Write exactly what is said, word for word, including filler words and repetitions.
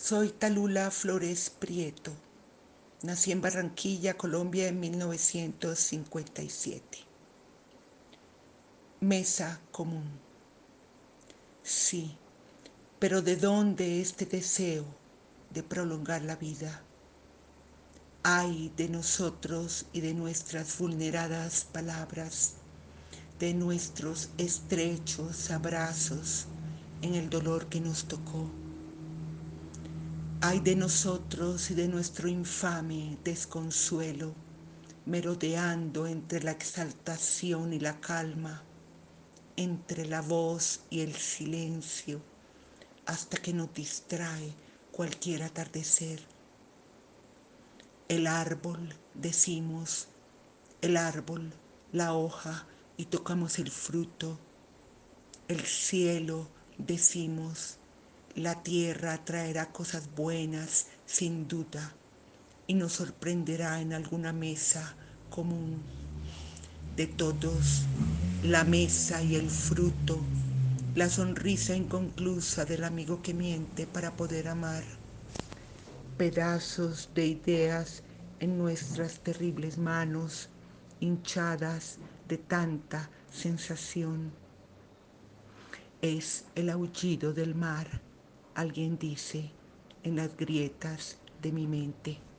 Soy Talula Flores Prieto. Nací en Barranquilla, Colombia, en mil novecientos cincuenta y siete. Mesa común. Sí, pero ¿de dónde este deseo de prolongar la vida? Ay de nosotros y de nuestras vulneradas palabras, de nuestros estrechos abrazos en el dolor que nos tocó. Ay de nosotros y de nuestro infame desconsuelo, merodeando entre la exaltación y la calma, entre la voz y el silencio, hasta que nos distrae cualquier atardecer. El árbol, decimos, el árbol, la hoja, y tocamos el fruto. El cielo, decimos, la tierra traerá cosas buenas, sin duda, y nos sorprenderá en alguna mesa común de todos, la mesa y el fruto, la sonrisa inconclusa del amigo que miente para poder amar, pedazos de ideas en nuestras terribles manos, hinchadas de tanta sensación. Es el aullido del mar, alguien dice, en las grietas de mi mente.